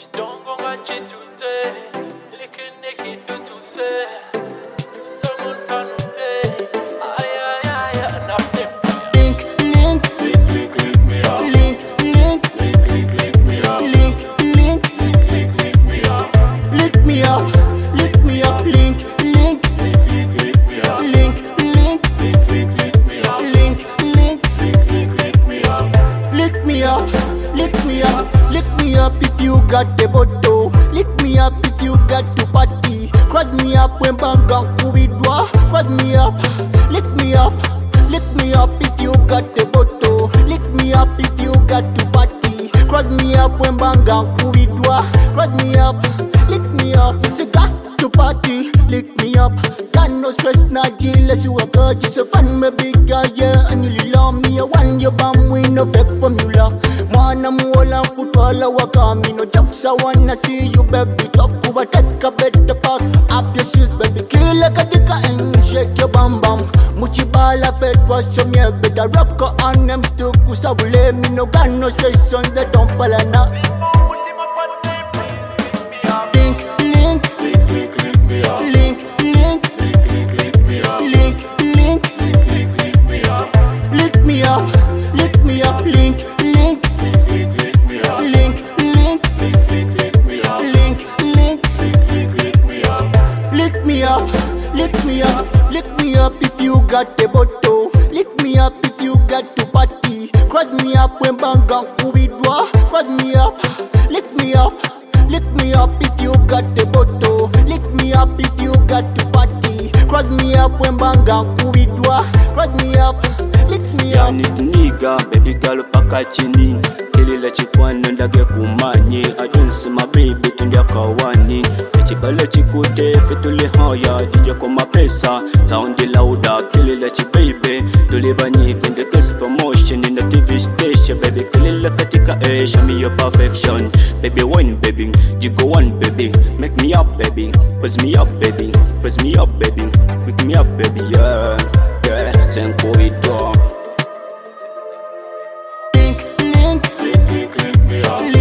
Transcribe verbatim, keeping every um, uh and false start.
Chidongo ngachitute, likineki tutuse, tusamontanute, ay ay ay, nothing. Link, link, Link, link, link me up. link, link, Link, link, link me up. link, link, Link, link, link me up. lick me up, lick me up, link, link, Link, link, link me up. link, link, Link, link, link me up. link, link, Link, link, link me up. lick me up, lick me up, lick me up if you got the bottle. Lick me up if you got to party. Cross me up when banga kubidwa. Cross me up, lick me up, lick me up if you got the bottle. Lick me up if you got to party. Cross me up when banga kubidwa. Cross me up, lick me up. If you got to party, lick me up. Got no stress, not jealous. You a girl, just a fun, my big guy, yeah. And you love me, I want your bum with no fake formula. Mana muola kutwala wakami. No jokes, I wanna see you, baby. Talk kuba, take a better pack. Up your shoes, baby. Kill a kadika and shake your bum bum. Muchibala fed was some yeah, better rock on them still. Kusa bule me no got no stress on the dumpalana. Link, link, Link, link, link me up. link, link, Link, link, link me up. link, link, Link, link, link me up. lick me up, lick me up, link, link, Link, link, link me up. link, link, Link, link, link me up. link, link, Link, link, link me up. lick me up, lick me up, lick me up if you got the bottle. Lick me up if you got to party. Cross me up when banga kubidwa. Cross me up, lick me up, lick me up if you got the bottle. Lick me up if you got to party. Cross me up when banga kubidwa. Cross me up, lick me up. Yani kuniga baby girl paka chini kilile chikwano ndage kumanye adunsi my baby tundia kawani echibale chikute fetule haya dije kwa mapesa sound louder kilile chi baby tulibani from the case promotion in the T V station baby kilile katika eh show me your perfection baby one baby jigo one baby make me up baby press me up baby press me up baby wake me up baby yeah yeah senko it Link, link, Link, link, link me up. link.